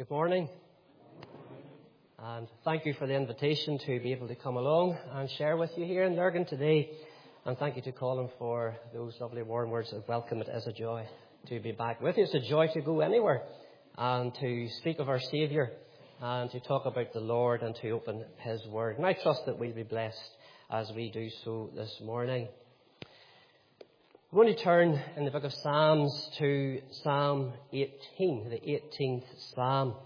Good morning. And thank you for the invitation to be able to come along and share with you here in Lurgan today. And thank you to Colin for those lovely warm words of welcome. It is a joy to be back with you. It's a joy to go anywhere and to speak of our Saviour and to talk about the Lord and to open His Word. And I trust that we'll be blessed as we do so this morning. We're going to turn in the book of Psalms to Psalm 18, the 18th Psalm.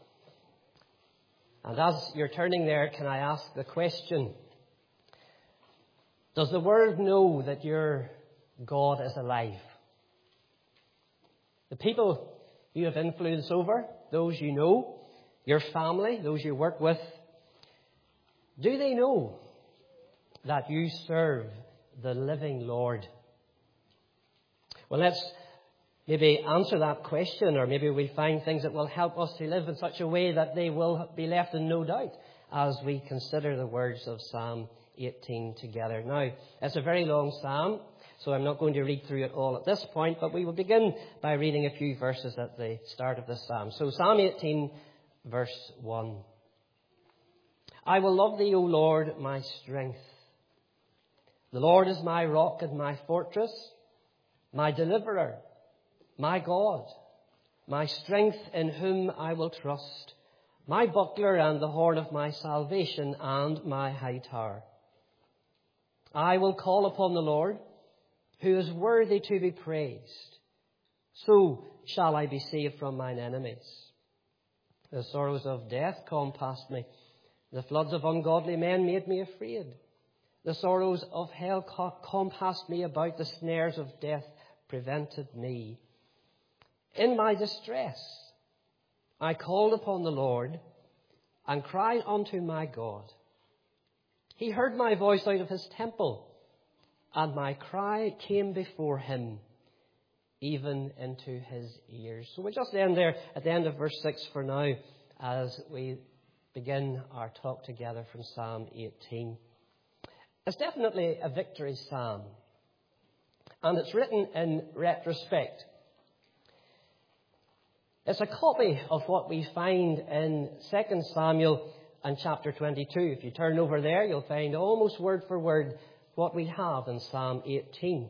And as you're turning there, can I ask the question, does the world know that your God is alive? The people you have influence over, those you know, your family, those you work with, do they know that you serve the living Lord? Well, let's maybe answer that question, or maybe we'll find things that will help us to live in such a way that they will be left in no doubt as we consider the words of Psalm 18 together. Now, it's a very long psalm, so I'm not going to read through it all at this point, but we will begin by reading a few verses at the start of the psalm. So Psalm 18, verse 1. I will love thee, O Lord, my strength. The Lord is my rock and my fortress, my deliverer, my God, my strength in whom I will trust, my buckler and the horn of my salvation and my high tower. I will call upon the Lord, who is worthy to be praised. So shall I be saved from mine enemies. The sorrows of death compassed me. The floods of ungodly men made me afraid. The sorrows of hell compassed me about. The snares of death prevented me. In my distress, I called upon the Lord and cried unto my God. He heard my voice out of his temple, and my cry came before him, even into his ears. So we'll just end there at the end of verse 6 for now as we begin our talk together from Psalm 18. It's definitely a victory psalm, and it's written in retrospect. It's a copy of what we find in 2 Samuel and chapter 22. If you turn over there, you'll find almost word for word what we have in Psalm 18.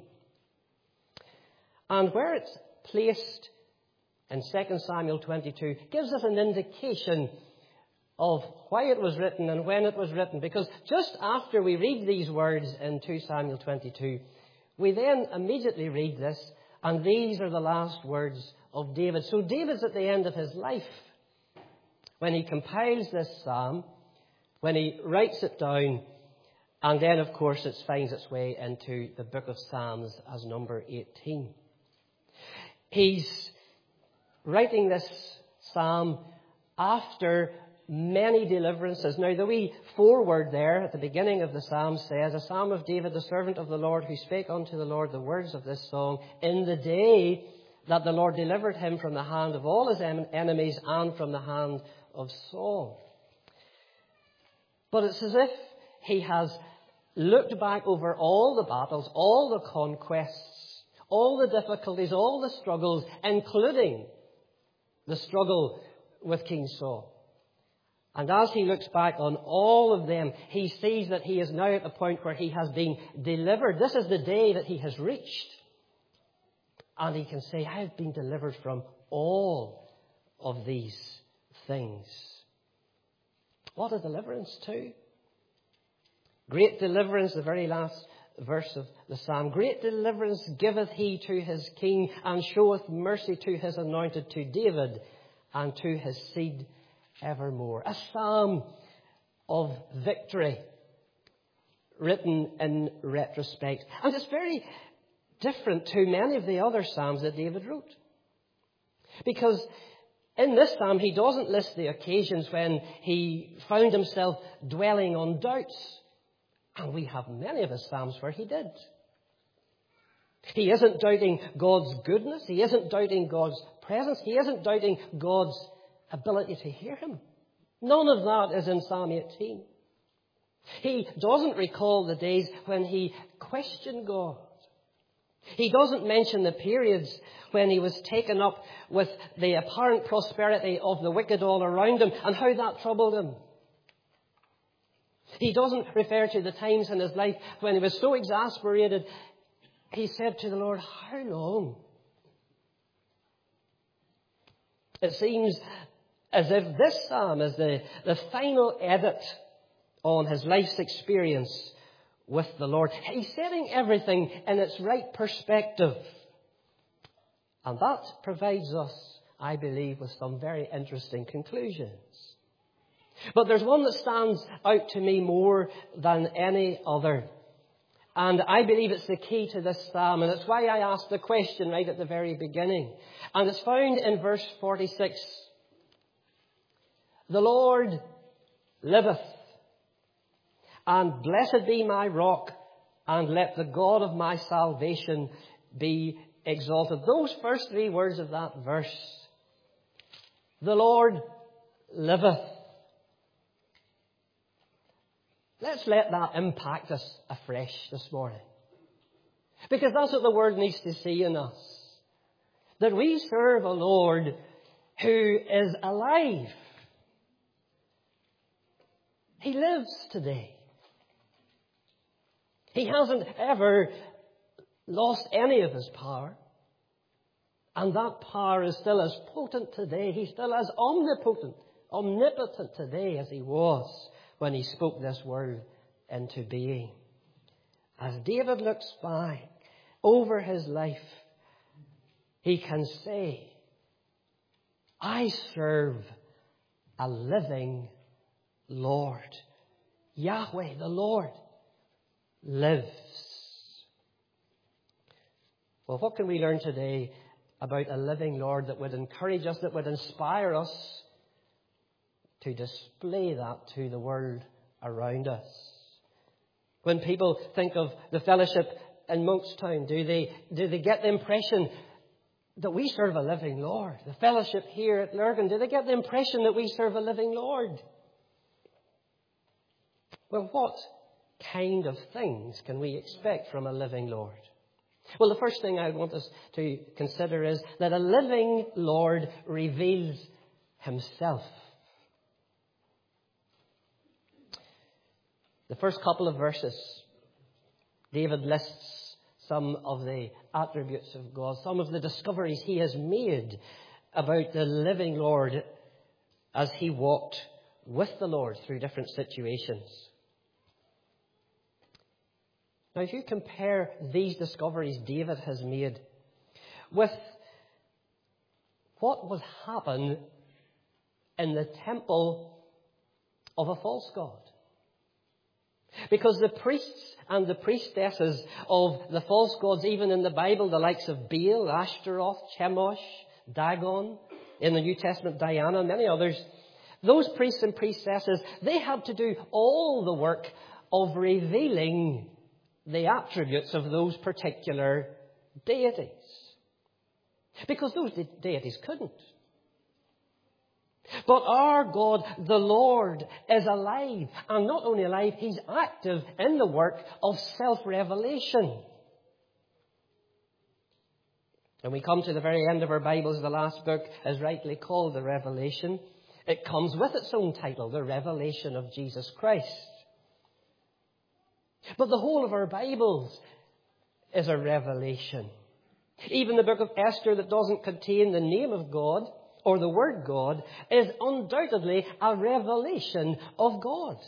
And where it's placed in 2 Samuel 22 gives us an indication of why it was written and when it was written. Because just after we read these words in 2 Samuel 22, we then immediately read this, and these are the last words of David. So David's at the end of his life when he compiles this psalm, when he writes it down, and then, of course, it finds its way into the book of Psalms as number 18. He's writing this psalm after many deliverances. Now, the wee foreword there at the beginning of the psalm says, a psalm of David, the servant of the Lord, who spake unto the Lord the words of this song in the day that the Lord delivered him from the hand of all his enemies and from the hand of Saul. But it's as if he has looked back over all the battles, all the conquests, all the difficulties, all the struggles, including the struggle with King Saul. And as he looks back on all of them, he sees that he is now at a point where he has been delivered. This is the day that he has reached. And he can say, I have been delivered from all of these things. What a deliverance too. Great deliverance, the very last verse of the psalm. Great deliverance giveth he to his king, and showeth mercy to his anointed, to David, and to his seed evermore. A psalm of victory written in retrospect. And it's very different to many of the other psalms that David wrote. Because in this psalm, he doesn't list the occasions when he found himself dwelling on doubts. And we have many of his psalms where he did. He isn't doubting God's goodness. He isn't doubting God's presence. He isn't doubting God's ability to hear him. None of that is in Psalm 18. He doesn't recall the days when he questioned God. He doesn't mention the periods when he was taken up with the apparent prosperity of the wicked all around him and how that troubled him. He doesn't refer to the times in his life when he was so exasperated, he said to the Lord, "How long?" It seems as if this psalm is the final edit on his life's experience with the Lord. He's setting everything in its right perspective. And that provides us, I believe, with some very interesting conclusions. But there's one that stands out to me more than any other. And I believe it's the key to this psalm. And it's why I asked the question right at the very beginning. And it's found in verse 46. "The Lord liveth, and blessed be my rock, and let the God of my salvation be exalted." Those first three words of that verse. The Lord liveth. Let's let that impact us afresh this morning. Because that's what the Word needs to see in us. That we serve a Lord who is alive. He lives today. He hasn't ever lost any of his power. And that power is still as potent today. He's still as omnipotent today as he was when he spoke this word into being. As David looks back over his life, he can say, "I serve a living Lord." Yahweh, the Lord, lives. Well, what can we learn today about a living Lord that would encourage us, that would inspire us to display that to the world around us? When people think of the fellowship in Monkstown, do they get the impression that we serve a living Lord? The fellowship here at Lurgan, do they get the impression that we serve a living Lord? Well, what kind of things can we expect from a living Lord? Well, the first thing I want us to consider is that a living Lord reveals himself. The first couple of verses, David lists some of the attributes of God, some of the discoveries he has made about the living Lord as he walked with the Lord through different situations. Now, if you compare these discoveries David has made with what would happen in the temple of a false god. Because the priests and the priestesses of the false gods, even in the Bible, the likes of Baal, Ashtaroth, Chemosh, Dagon, in the New Testament, Diana, and many others, those priests and priestesses, they had to do all the work of revealing the attributes of those particular deities. Because those deities couldn't. But our God, the Lord, is alive. And not only alive, he's active in the work of self-revelation. And we come to the very end of our Bibles, the last book is rightly called the Revelation. It comes with its own title, the Revelation of Jesus Christ. But the whole of our Bibles is a revelation. Even the book of Esther that doesn't contain the name of God or the word God is undoubtedly a revelation of God.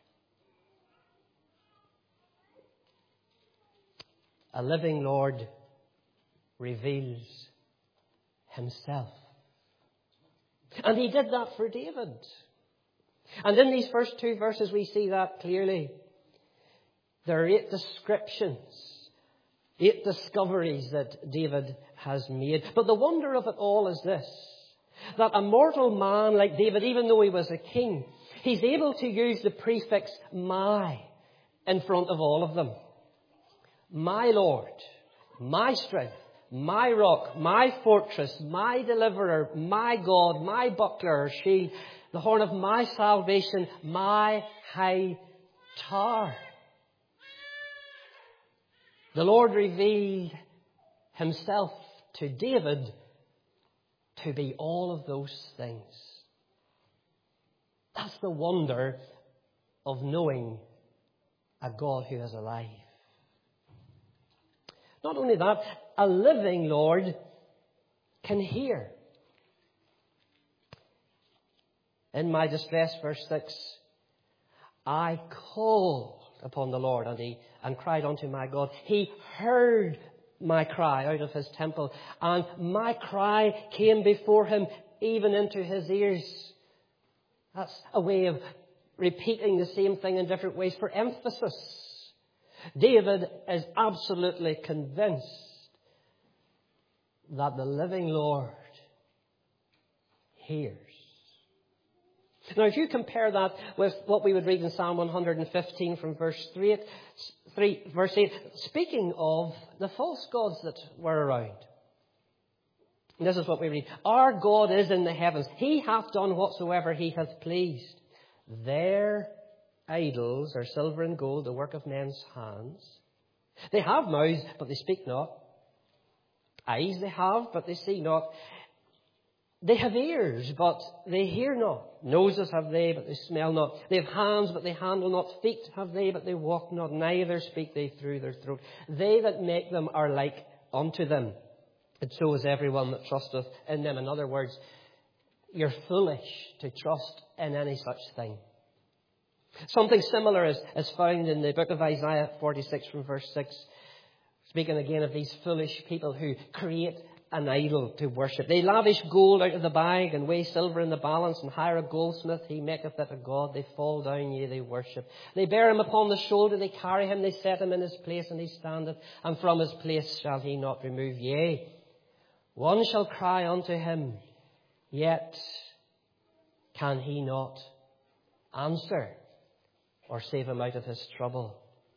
A living Lord reveals himself. And he did that for David. And in these first two verses we see that clearly. There are 8 descriptions, 8 discoveries that David has made. But the wonder of it all is this, that a mortal man like David, even though he was a king, he's able to use the prefix my in front of all of them. My Lord, my strength, my rock, my fortress, my deliverer, my God, my buckler or shield, the horn of my salvation, my high tower. The Lord revealed himself to David to be all of those things. That's the wonder of knowing a God who is alive. Not only that, a living Lord can hear. In my distress, verse 6, I called upon the Lord and cried unto my God. He heard my cry out of his temple, and my cry came before him even into his ears. That's a way of repeating the same thing in different ways for emphasis. David is absolutely convinced that the living Lord hears. Now, if you compare that with what we would read in Psalm 115 from verse 8, speaking of the false gods that were around. And this is what we read. Our God is in the heavens. He hath done whatsoever he hath pleased. Their idols are silver and gold, the work of men's hands. They have mouths, but they speak not. Eyes they have, but they see not. They have ears, but they hear not. Noses have they, but they smell not. They have hands, but they handle not. Feet have they, but they walk not. Neither speak they through their throat. They that make them are like unto them. And so is everyone that trusteth in them. In other words, you're foolish to trust in any such thing. Something similar is found in the book of Isaiah 46 from verse 6. Speaking again of these foolish people who create an idol to worship. They lavish gold out of the bag and weigh silver in the balance and hire a goldsmith. He maketh it a god. They fall down, yea, they worship. They bear him upon the shoulder. They carry him. They set him in his place and he standeth. And from his place shall he not remove. Yea, one shall cry unto him, yet can he not answer or save him out of his trouble.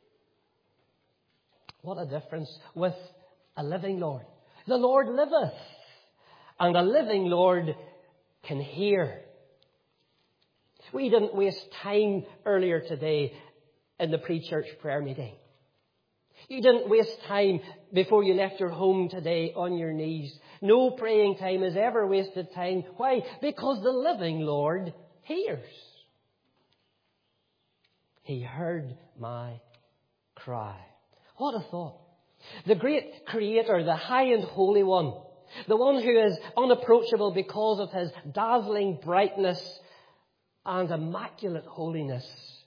What a difference with a living Lord. The Lord liveth, and a living Lord can hear. We didn't waste time earlier today in the pre-church prayer meeting. You didn't waste time before you left your home today on your knees. No praying time is ever wasted time. Why? Because the living Lord hears. He heard my cry. What a thought. The great Creator, the high and holy one, the one who is unapproachable because of his dazzling brightness and immaculate holiness.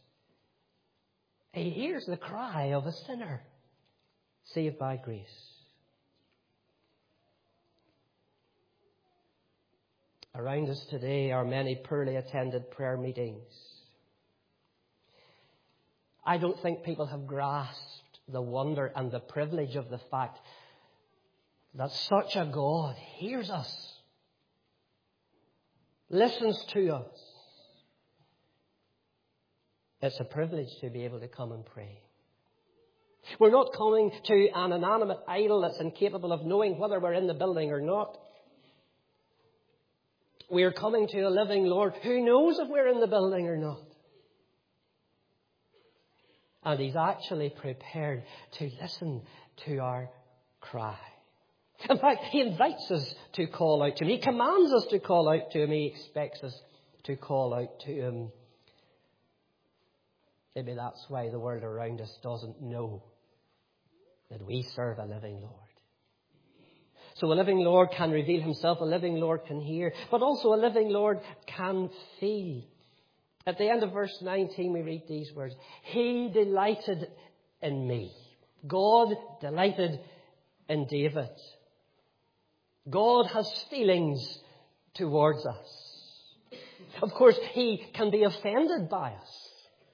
He hears the cry of a sinner saved by grace. Around us today are many poorly attended prayer meetings. I don't think people have grasped the wonder and the privilege of the fact that such a God hears us, listens to us. It's a privilege to be able to come and pray. We're not coming to an inanimate idol that's incapable of knowing whether we're in the building or not. We're coming to a living Lord who knows if we're in the building or not. And he's actually prepared to listen to our cry. In fact, he invites us to call out to him. He commands us to call out to him. He expects us to call out to him. Maybe that's why the world around us doesn't know that we serve a living Lord. So a living Lord can reveal himself. A living Lord can hear. But also a living Lord can feel. At the end of verse 19, we read these words. He delighted in me. God delighted in David. God has feelings towards us. Of course, he can be offended by us.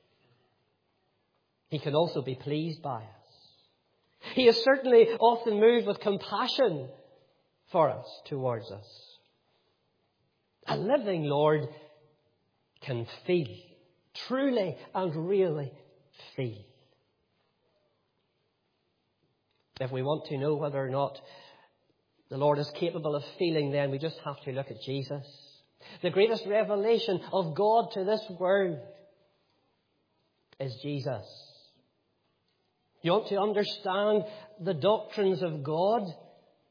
He can also be pleased by us. He is certainly often moved with compassion for us, towards us. A living Lord can feel, truly and really feel. If we want to know whether or not the Lord is capable of feeling, then we just have to look at Jesus. The greatest revelation of God to this world is Jesus. You want to understand the doctrines of God?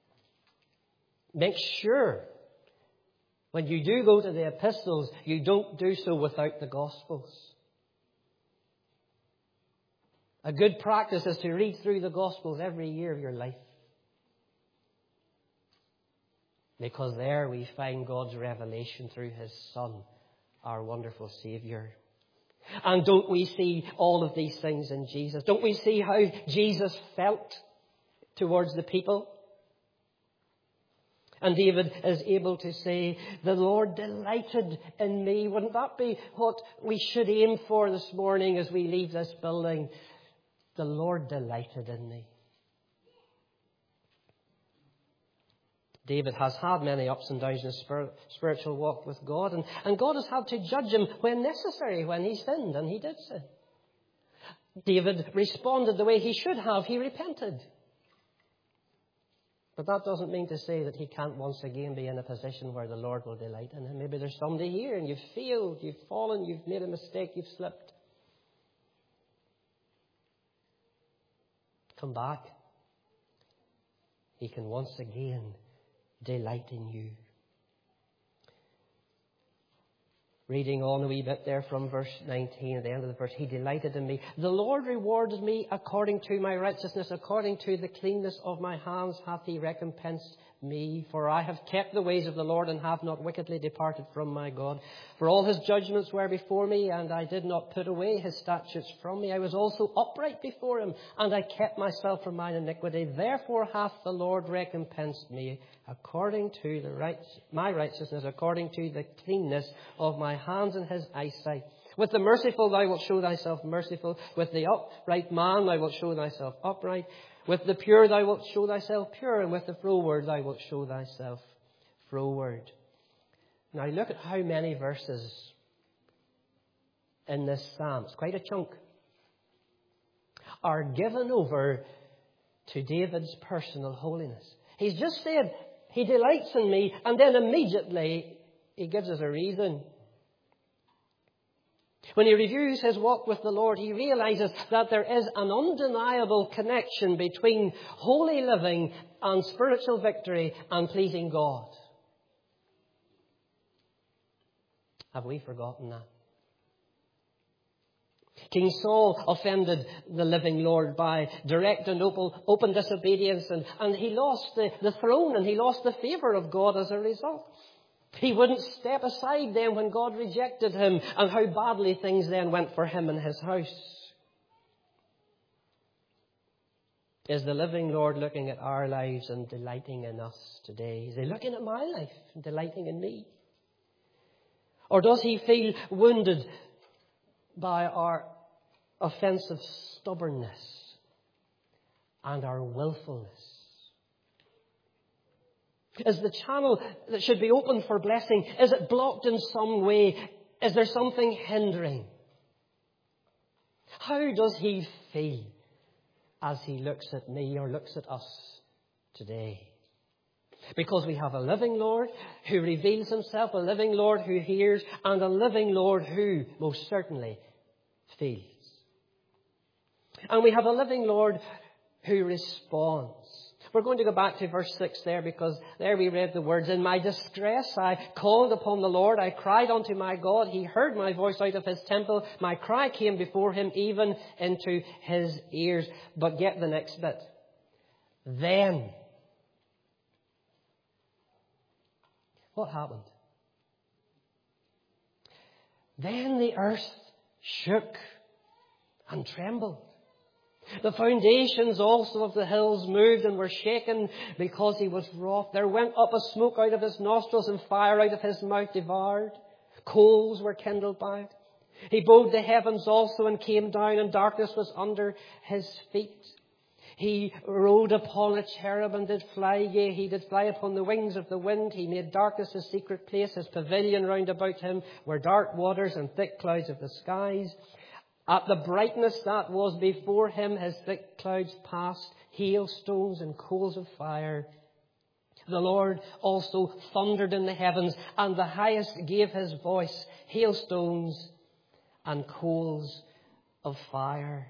Make sure when you do go to the epistles, you don't do so without the Gospels. A good practice is to read through the Gospels every year of your life. Because there we find God's revelation through His Son, our wonderful Saviour. And don't we see all of these things in Jesus? Don't we see how Jesus felt towards the people? And David is able to say, the Lord delighted in me. Wouldn't that be what we should aim for this morning as we leave this building? The Lord delighted in me. David has had many ups and downs in his spiritual walk with God. And God has had to judge him when necessary, when he sinned, and he did sin. David responded the way he should have. He repented. But that doesn't mean to say that he can't once again be in a position where the Lord will delight in him. Maybe there's somebody here and you've failed, you've fallen, you've made a mistake, you've slipped. Come back. He can once again delight in you. Reading on a wee bit there from verse 19, at the end of the verse, He delighted in me. The Lord rewarded me according to my righteousness, according to the cleanness of my hands hath He recompensed me. For I have kept the ways of the Lord and have not wickedly departed from my God. For all His judgments were before me, and I did not put away His statutes from me. I was also upright before Him, and I kept myself from mine iniquity. Therefore hath the Lord recompensed me according to my righteousness, according to the cleanness of my hands in His eyesight. With the merciful thou wilt show thyself merciful. With the upright man thou wilt show thyself upright. With the pure thou wilt show thyself pure. And with the froward thou wilt show thyself froward. Now look at how many verses in this psalm, it's quite a chunk, are given over to David's personal holiness. He's just said, He delights in me, and then immediately he gives us a reason. When he reviews his walk with the Lord, he realizes that there is an undeniable connection between holy living and spiritual victory and pleasing God. Have we forgotten that? King Saul offended the living Lord by direct and open disobedience, and he lost the throne and he lost the favour of God as a result. He wouldn't step aside then when God rejected him, and how badly things then went for him and his house. Is the living Lord looking at our lives and delighting in us today? Is He looking at my life and delighting in me? Or does He feel wounded by our offensive stubbornness and our willfulness? Is the channel that should be open for blessing, is it blocked in some way? Is there something hindering? How does He feel as He looks at me or looks at us today? Because we have a living Lord who reveals Himself, a living Lord who hears, and a living Lord who most certainly feels. And we have a living Lord who responds. We're going to go back to verse 6 there, because there we read the words, In my distress I called upon the Lord. I cried unto my God. He heard my voice out of His temple. My cry came before Him, even into His ears. But get the next bit. Then. What happened? Then the earth shook and trembled. The foundations also of the hills moved and were shaken because He was wroth. There went up a smoke out of His nostrils, and fire out of His mouth devoured. Coals were kindled by it. He bowed the heavens also and came down, and darkness was under His feet. He rode upon a cherub and did fly, yea, He did fly upon the wings of the wind. He made darkness His secret place. His pavilion round about Him were dark waters and thick clouds of the skies. At the brightness that was before Him, His thick clouds passed, hailstones and coals of fire. The Lord also thundered in the heavens, and the highest gave His voice, hailstones and coals of fire.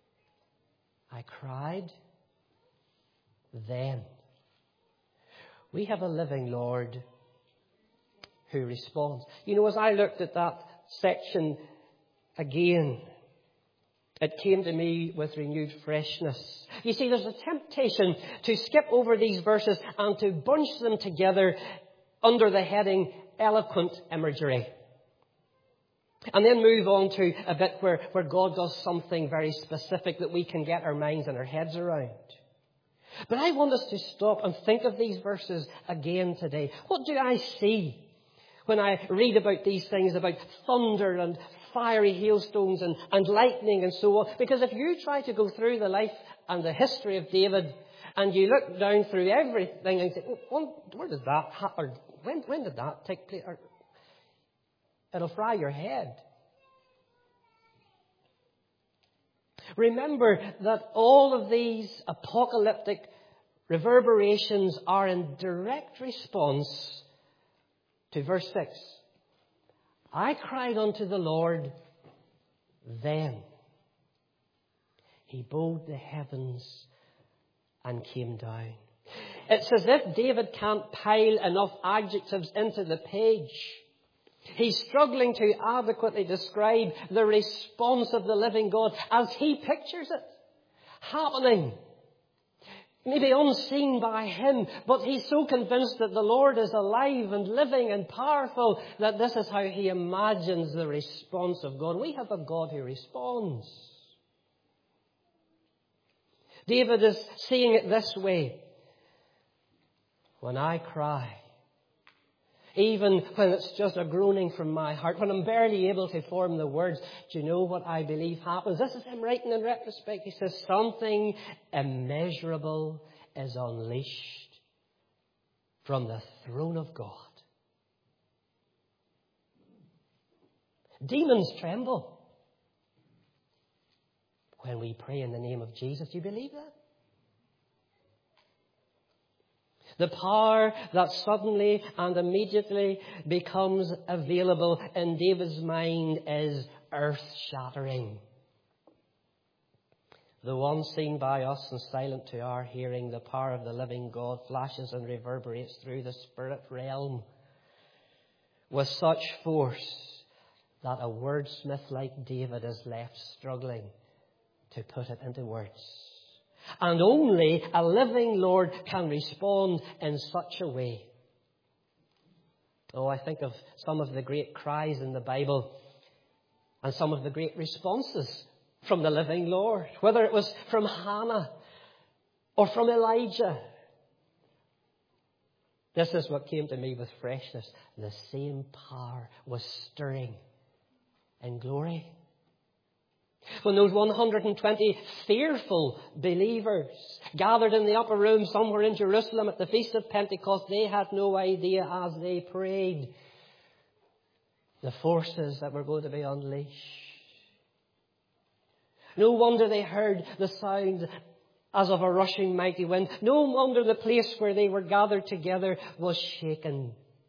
I cried then We have a living Lord who responds. You know, as I looked at that section again, it came to me with renewed freshness. You see, there's a temptation to skip over these verses and to bunch them together under the heading eloquent imagery. And then move on to a bit where God does something very specific that we can get our minds and our heads around. But I want us to stop and think of these verses again today. What do I see when I read about these things, about thunder and fiery hailstones and lightning and so on? Because if you try to go through the life and the history of David and you look down through everything and say, where did that happen? When did that take place? It'll fry your head. Remember that all of these apocalyptic reverberations are in direct response to verse 6. I cried unto the Lord, then He bowed the heavens and came down. It's as if David can't pile enough adjectives into the page. He's struggling to adequately describe the response of the living God as he pictures it happening. Maybe unseen by him, but he's so convinced that the Lord is alive and living and powerful that this is how he imagines the response of God. We have a God who responds. David is seeing it this way. When I cry, even when it's just a groaning from my heart, when I'm barely able to form the words, do you know what I believe happens? This is him writing in retrospect. He says, something immeasurable is unleashed from the throne of God. Demons tremble when we pray in the name of Jesus. Do you believe that? The power that suddenly and immediately becomes available in David's mind is earth-shattering. Though unseen by us and silent to our hearing, the power of the living God flashes and reverberates through the spirit realm with such force that a wordsmith like David is left struggling to put it into words. And only a living Lord can respond in such a way. Oh, I think of some of the great cries in the Bible and some of the great responses from the living Lord, whether it was from Hannah or from Elijah. This is what came to me with freshness. The same power was stirring in glory. When those 120 fearful believers gathered in the upper room somewhere in Jerusalem at the Feast of Pentecost, they had no idea as they prayed the forces that were going to be unleashed. No wonder they heard the sound as of a rushing mighty wind. No wonder the place where they were gathered together was shaken.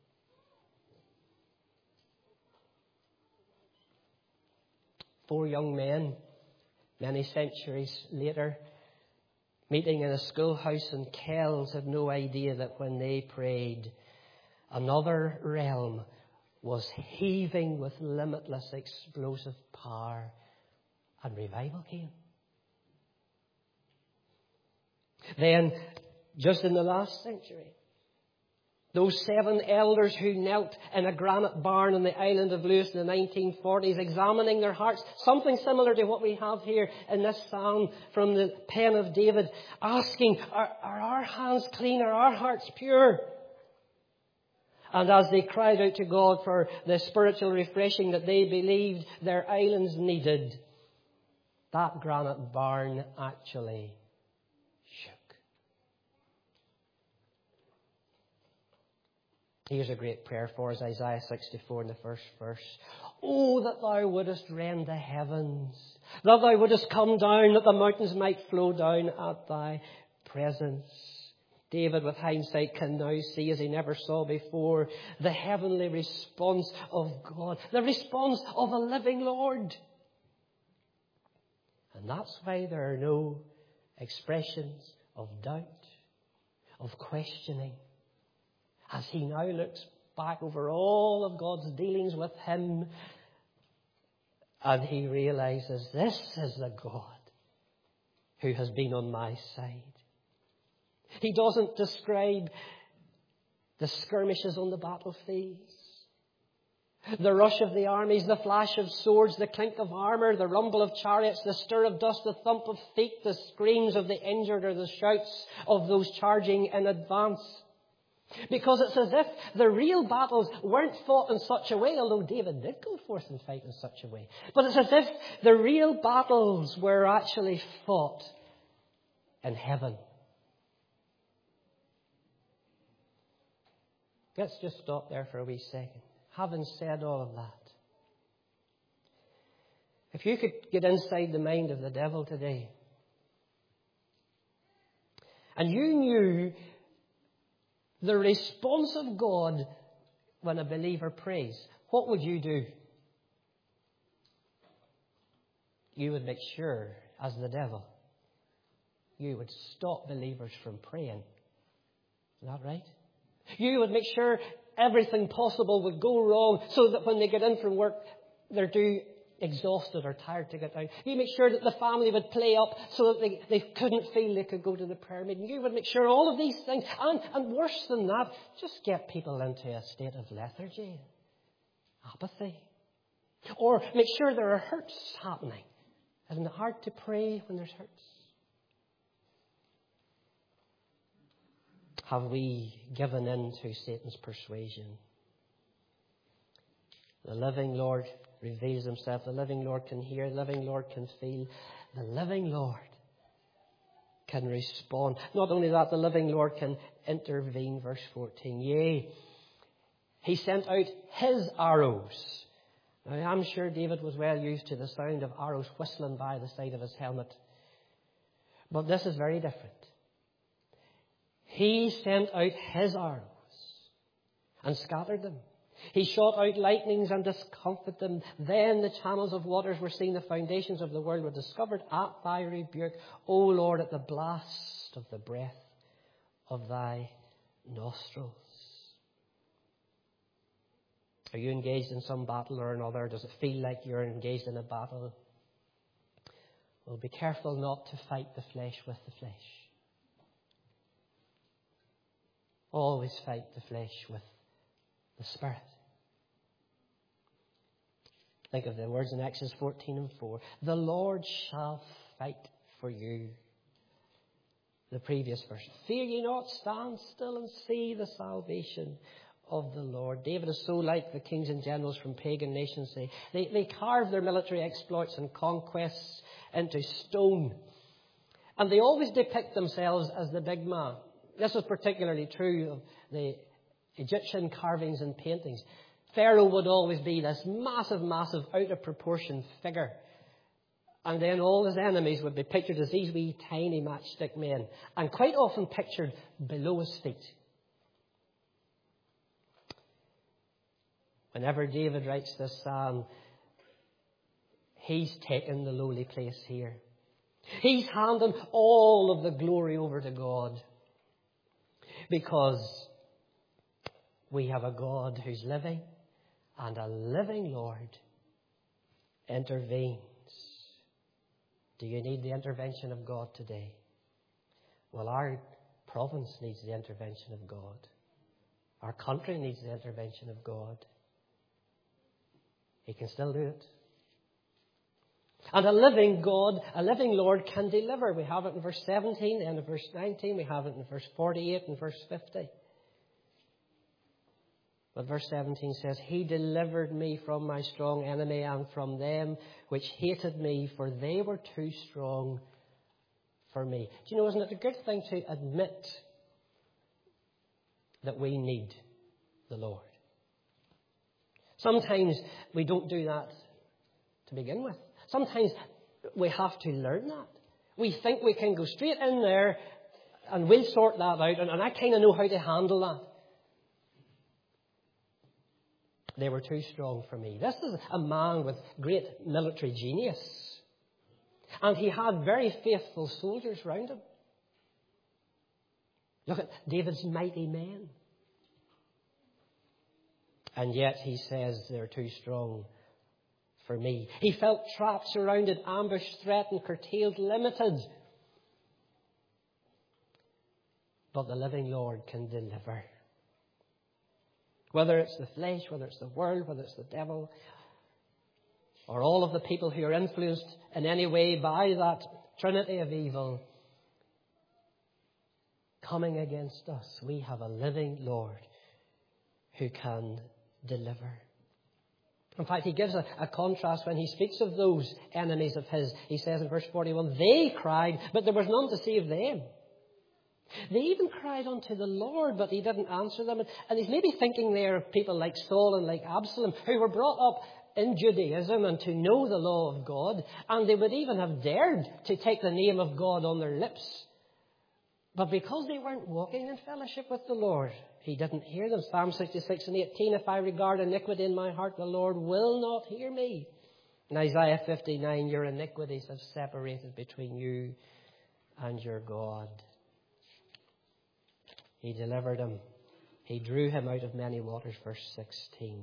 Four young men, many centuries later, meeting in a schoolhouse in Kells, had no idea that when they prayed, another realm was heaving with limitless explosive power, and revival came. Then, just in the last century, those 7 elders who knelt in a granite barn on the island of Lewis in the 1940s, examining their hearts, something similar to what we have here in this psalm from the pen of David, asking, are our hands clean? Are our hearts pure? And as they cried out to God for the spiritual refreshing that they believed their islands needed, that granite barn actually shook. Here's a great prayer for us, Isaiah 64 in the first verse. Oh, that thou wouldest rend the heavens, that thou wouldest come down, that the mountains might flow down at thy presence. David, with hindsight, can now see, as he never saw before, the heavenly response of God, the response of a living Lord. And that's why there are no expressions of doubt, of questioning. as he now looks back over all of God's dealings with him, and he realizes, this is the God who has been on my side. He doesn't describe the skirmishes on the battlefields, the rush of the armies, the flash of swords, the clink of armour, the rumble of chariots, the stir of dust, the thump of feet, the screams of the injured, or the shouts of those charging in advance. Because it's as if the real battles weren't fought in such a way, although David did go forth and fight in such a way. But it's as if the real battles were actually fought in heaven. Let's just stop there for a wee second. Having said all of that, if you could get inside the mind of the devil today, and you knew the response of God when a believer prays, what would you do? You would make sure, as the devil, you would stop believers from praying. Is that right? You would make sure everything possible would go wrong so that when they get in from work, they're too exhausted or tired to get out. You make sure that the family would play up so that they couldn't feel they could go to the prayer meeting. You would make sure all of these things, and worse than that, just get people into a state of lethargy, apathy. Or make sure there are hurts happening. Isn't it hard to pray when there's hurts? Have we given in to Satan's persuasion? The living Lord reveals himself. The living Lord can hear. The living Lord can feel. The living Lord can respond. Not only that, the living Lord can intervene. Verse 14. Yea, he sent out his arrows. Now, I'm sure David was well used to the sound of arrows whistling by the side of his helmet. But this is very different. He sent out his arrows and scattered them. He shot out lightnings and discomfited them. Then the channels of waters were seen. The foundations of the world were discovered at thy rebuke. O Lord, at the blast of the breath of thy nostrils. Are you engaged in some battle or another? Does it feel like you're engaged in a battle? Well, be careful not to fight the flesh with the flesh. Always fight the flesh with the Spirit. Think of the words in Exodus 14:4. The Lord shall fight for you. The previous verse. Fear ye not, stand still and see the salvation of the Lord. David is so like the kings and generals from pagan nations. They carve their military exploits and conquests into stone. And they always depict themselves as the big man. This was particularly true of the Egyptian carvings and paintings. Pharaoh would always be this massive, out of proportion figure. And then all his enemies would be pictured as these wee tiny matchstick men. And quite often pictured below his feet. Whenever David writes this psalm, he's taken the lowly place here. He's handing all of the glory over to God. Because we have a God who's living, and a living Lord intervenes. Do you need the intervention of God today? Well, our province needs the intervention of God. Our country needs the intervention of God. He can still do it. And a living God, a living Lord can deliver. We have it in verse 17, and in verse 19. We have it in verse 48 and verse 50. But verse 17 says, He delivered me from my strong enemy and from them which hated me, for they were too strong for me. Do you know, isn't it a good thing to admit that we need the Lord? Sometimes we don't do that to begin with. Sometimes we have to learn that. We think we can go straight in there and we'll sort that out, and I kind of know how to handle that. They were too strong for me. This is a man with great military genius. And he had very faithful soldiers round him. Look at David's mighty men. And yet he says they're too strong for me. He felt trapped, surrounded, ambushed, threatened, curtailed, limited. But the living Lord can deliver. Whether it's the flesh, whether it's the world, whether it's the devil, or all of the people who are influenced in any way by that trinity of evil coming against us, we have a living Lord who can deliver. In fact, he gives a contrast when he speaks of those enemies of his. He says in verse 41, they cried, but there was none to save them. They even cried unto the Lord, but he didn't answer them. And he's maybe thinking there of people like Saul and like Absalom, who were brought up in Judaism and to know the law of God. And they would even have dared to take the name of God on their lips. But because they weren't walking in fellowship with the Lord, he didn't hear them. Psalm 66 and 18, if I regard iniquity in my heart, the Lord will not hear me. In Isaiah 59, your iniquities have separated between you and your God. He delivered him. He drew him out of many waters, verse 16.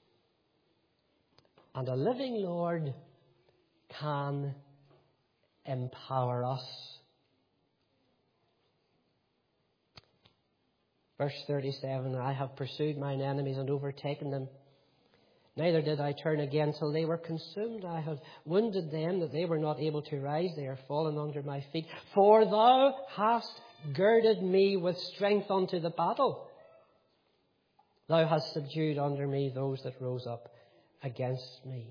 And a living Lord can empower us. Verse 37, I have pursued mine enemies and overtaken them. Neither did I turn again till they were consumed. I have wounded them that they were not able to rise. They are fallen under my feet. For thou hast girded me with strength unto the battle. Thou hast subdued under me those that rose up against me.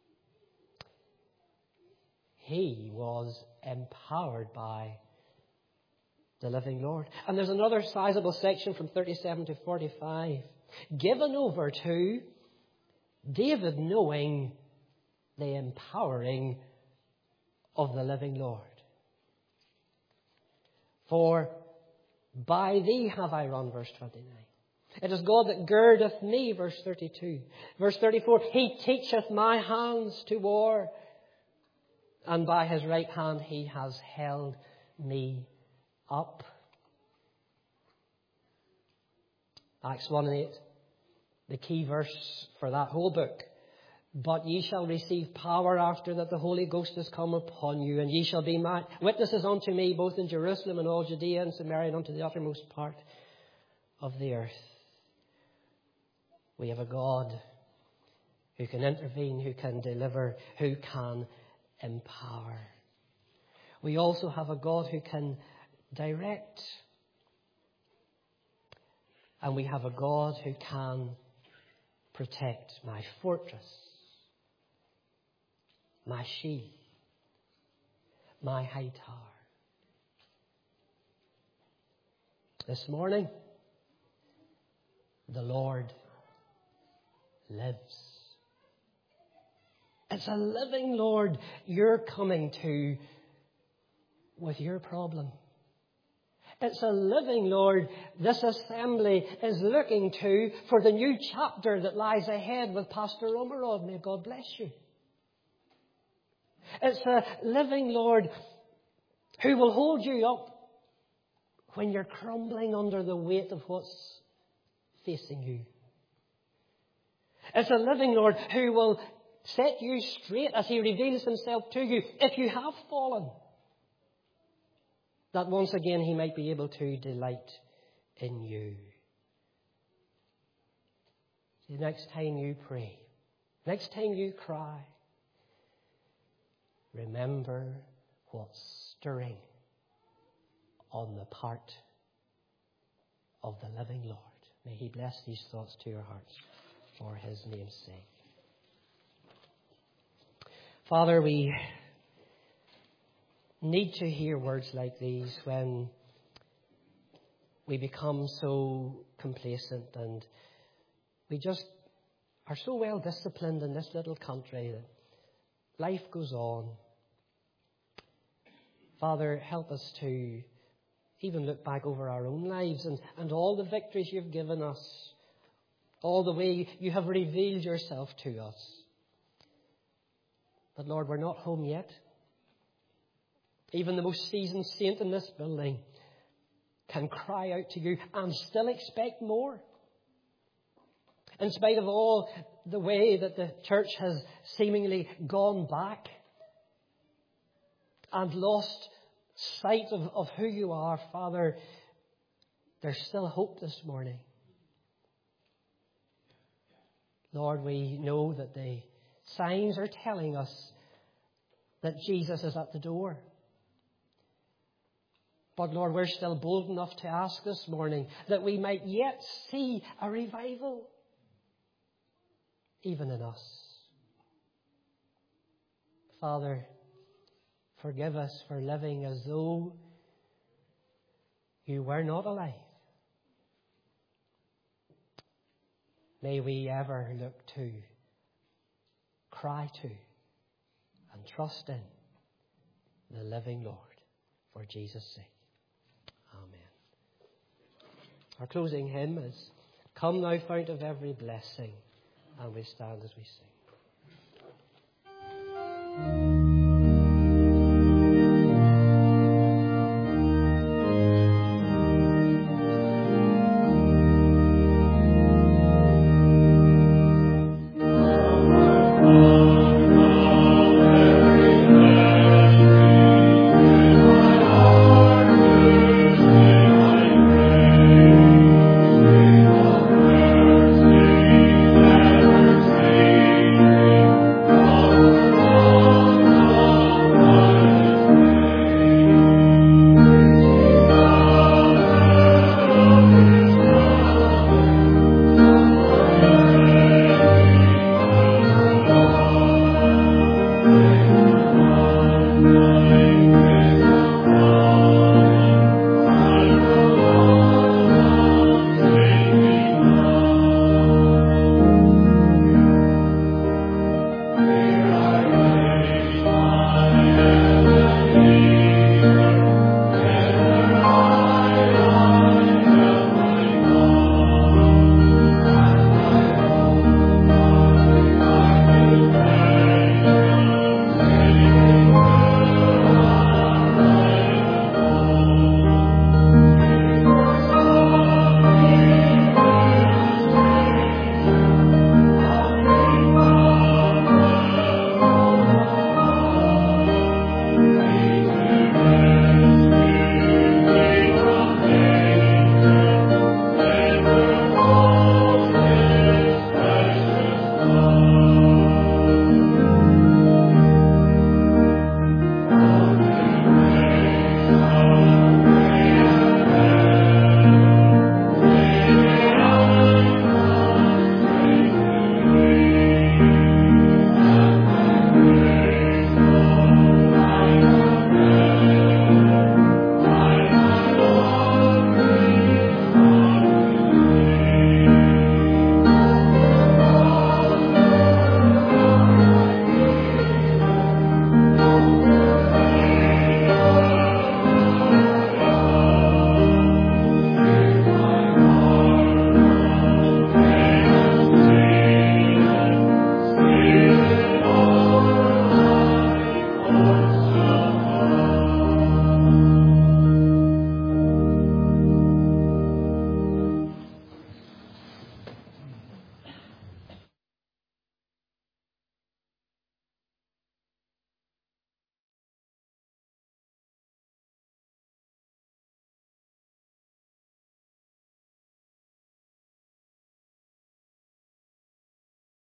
He was empowered by the living Lord. And there's another sizable section from 37 to 45. Given over to David knowing the empowering of the living Lord. For by thee have I run, verse 29. It is God that girdeth me, verse 32. Verse 34, he teacheth my hands to war, and by his right hand he has held me up. Acts 1 and 8, the key verse for that whole book. But ye shall receive power after that the Holy Ghost is come upon you, and ye shall be my witnesses unto me, both in Jerusalem and all Judea and Samaria and unto the uttermost part of the earth. We have a God who can intervene, who can deliver, who can empower. We also have a God who can direct. And we have a God who can protect, my fortress, my shield, my high tower. This morning, the Lord lives. It's a living Lord you're coming to with your problem. It's a living Lord this assembly is looking to for the new chapter that lies ahead with Pastor Omerod. May God bless you. It's a living Lord who will hold you up when you're crumbling under the weight of what's facing you. It's a living Lord who will set you straight as he reveals himself to you if you have fallen, that once again he might be able to delight in you. The next time you pray, next time you cry, remember what's stirring on the part of the living Lord. May he bless these thoughts to your hearts for his name's sake. Father, we need to hear words like these when we become so complacent and we just are so well disciplined in this little country that life goes on. Father, help us to even look back over our own lives and all the victories you've given us, all the way you have revealed yourself to us. But Lord, we're not home yet. Even the most seasoned saint in this building can cry out to you and still expect more. In spite of all the way that the church has seemingly gone back and lost sight of who you are, Father, there's still hope this morning. Lord, we know that the signs are telling us that Jesus is at the door. But Lord, we're still bold enough to ask this morning that we might yet see a revival, even in us. Father, forgive us for living as though you were not alive. May we ever look to, cry to, and trust in the living Lord for Jesus' sake. Amen. Our closing hymn is Come Thou Fount of Every Blessing, and we stand as we sing.